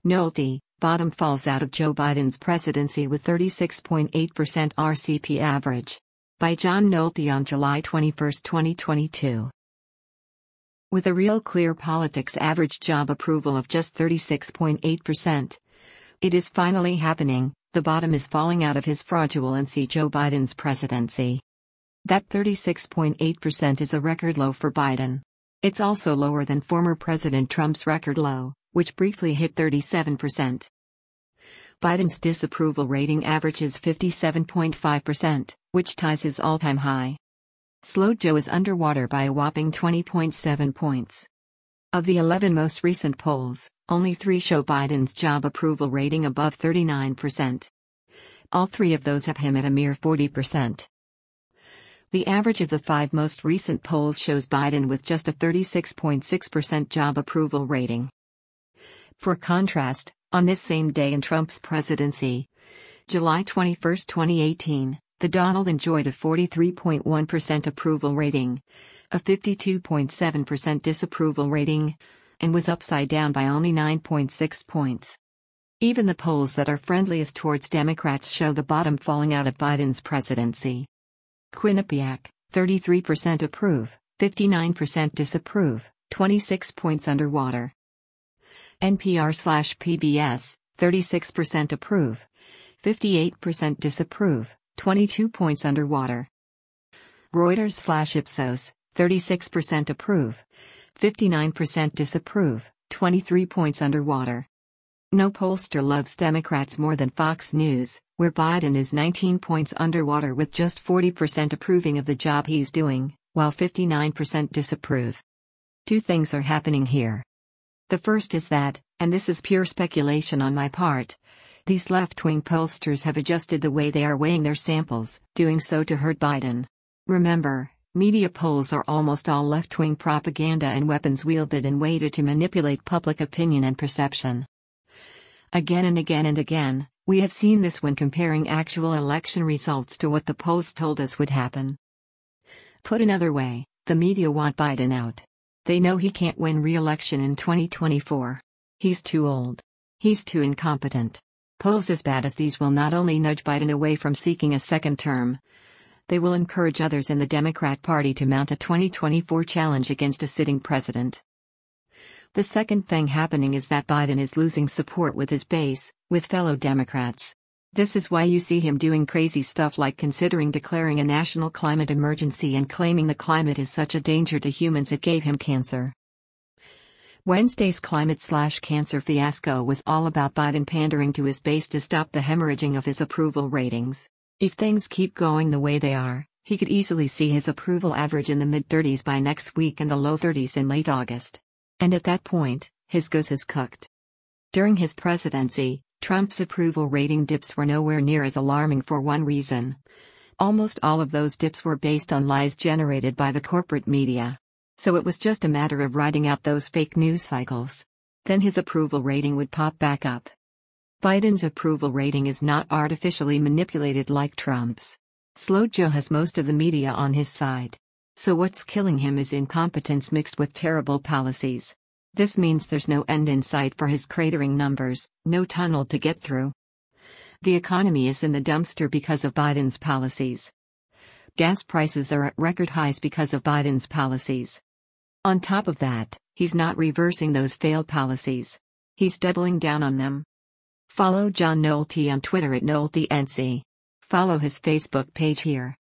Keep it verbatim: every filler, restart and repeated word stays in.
Nolte, bottom falls out of Joe Biden's presidency with thirty-six point eight percent R C P average. By John Nolte on July twenty-first, twenty twenty-two. With a real clear politics average job approval of just thirty-six point eight percent. It is finally happening, the bottom is falling out of his fraudulency Joe Biden's presidency. That thirty-six point eight percent is a record low for Biden. It's also lower than former President Trump's record low, which briefly hit thirty-seven percent. Biden's disapproval rating averages fifty-seven point five percent, which ties his all-time high. Slow Joe is underwater by a whopping twenty point seven points. Of the eleven most recent polls, only three show Biden's job approval rating above thirty-nine percent. All three of those have him at a mere forty percent. The average of the five most recent polls shows Biden with just a thirty-six point six percent job approval rating. For contrast, on this same day in Trump's presidency, July twenty-first, twenty eighteen, the Donald enjoyed a forty-three point one percent approval rating, a fifty-two point seven percent disapproval rating, and was upside down by only nine point six points. Even the polls that are friendliest towards Democrats show the bottom falling out of Biden's presidency. Quinnipiac, thirty-three percent approve, fifty-nine percent disapprove, twenty-six points underwater. N P R slash P B S, thirty-six percent approve, fifty-eight percent disapprove, twenty-two points underwater. Reuters slash Ipsos, thirty-six percent approve, fifty-nine percent disapprove, twenty-three points underwater. No pollster loves Democrats more than Fox News, where Biden is nineteen points underwater with just forty percent approving of the job he's doing, while fifty-nine percent disapprove. Two things are happening here. The first is that, and this is pure speculation on my part, these left-wing pollsters have adjusted the way they are weighing their samples, doing so to hurt Biden. Remember, media polls are almost all left-wing propaganda and weapons wielded and weighted to manipulate public opinion and perception. Again and again and again, we have seen this when comparing actual election results to what the polls told us would happen. Put another way, the media want Biden out. They know he can't win re-election in twenty twenty-four. He's too old. He's too incompetent. Polls as bad as these will not only nudge Biden away from seeking a second term, they will encourage others in the Democrat Party to mount a twenty twenty-four challenge against a sitting president. The second thing happening is that Biden is losing support with his base, with fellow Democrats. This is why you see him doing crazy stuff like considering declaring a national climate emergency and claiming the climate is such a danger to humans it gave him cancer. Wednesday's climate-slash-cancer fiasco was all about Biden pandering to his base to stop the hemorrhaging of his approval ratings. If things keep going the way they are, he could easily see his approval average in the mid-thirties by next week and the low thirties in late August. And at that point, his goose is cooked. During his presidency, Trump's approval rating dips were nowhere near as alarming for one reason. Almost all of those dips were based on lies generated by the corporate media. So it was just a matter of riding out those fake news cycles. Then his approval rating would pop back up. Biden's approval rating is not artificially manipulated like Trump's. Slow Joe has most of the media on his side. So what's killing him is incompetence mixed with terrible policies. This means there's no end in sight for his cratering numbers, no tunnel to get through. The economy is in the dumpster because of Biden's policies. Gas prices are at record highs because of Biden's policies. On top of that, he's not reversing those failed policies. He's doubling down on them. Follow John Nolte on Twitter at NolteNC. Follow his Facebook page here.